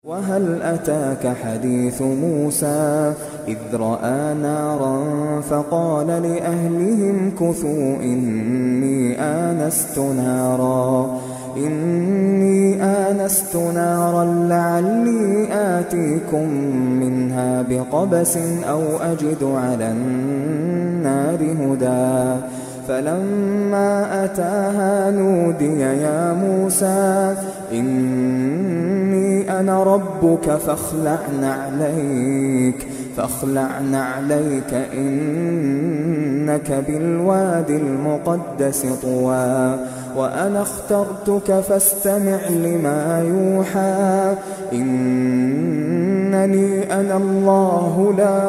وهل أتاك حديث موسى إذ رأى نارا فقال لأهلهم كثوا إني آنست نارا لعلي آتيكم منها بقبس أو أجد على النار هدى فلما أتاها نودي يا موسى إني أنا ربك فاخلع نعليك إنك بالوادي المقدس طوى وأنا اخترتك فاستمع لما يوحى إنني أنا الله لا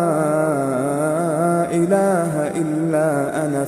إله إلا أنا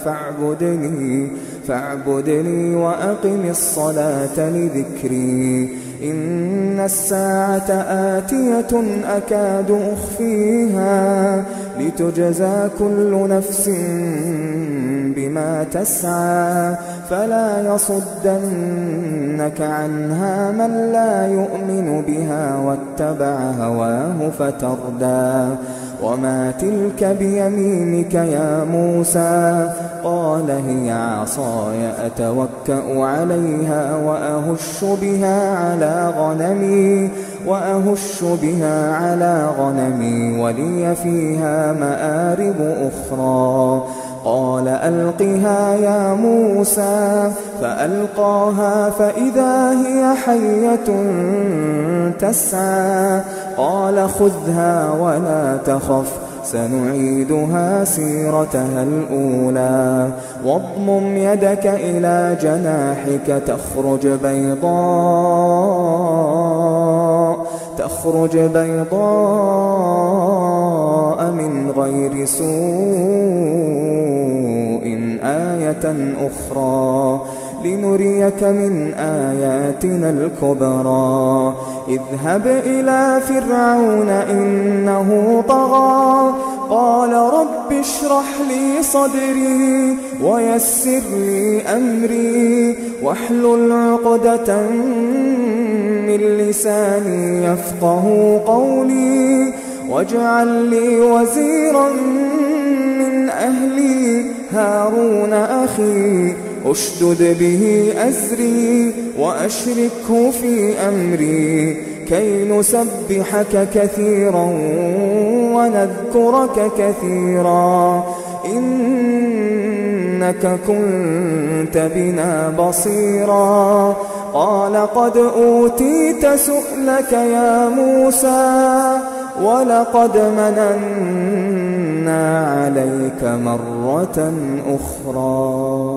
فاعبدني وأقم الصلاة لذكري إن الساعة آتية أكاد أخفيها لتجزى كل نفس بما تسعى فلا يصدنك عنها من لا يؤمن بها واتبع هواه فتردى وما تلك بيمينك يا موسى قال هي عصاي أتوكأ عليها وأهش بها على غنمي ولي فيها مآرب أخرى قال ألقها يا موسى فألقاها فإذا هي حية تسعى قال خذها ولا تخف سنعيدها سيرتها الأولى واضمم يدك إلى جناحك تخرج بيضاء من غير سوء آية أخرى لنريك من آياتنا الكبرى اذهب إلى فرعون إنه طغى قال رب اشرح لي صدري ويسر لي أمري واحلل عقدة من لساني يفقه قولي واجعل لي وزيرا من أهلي هارون أخي اشدد به أزري وأشركه في أمري كي نسبحك كثيرا ونذكرك كثيرا إنك كنت بنا بصيرا قال قد أوتيت سؤلك يا موسى ولقد مننا عليك مرة أخرى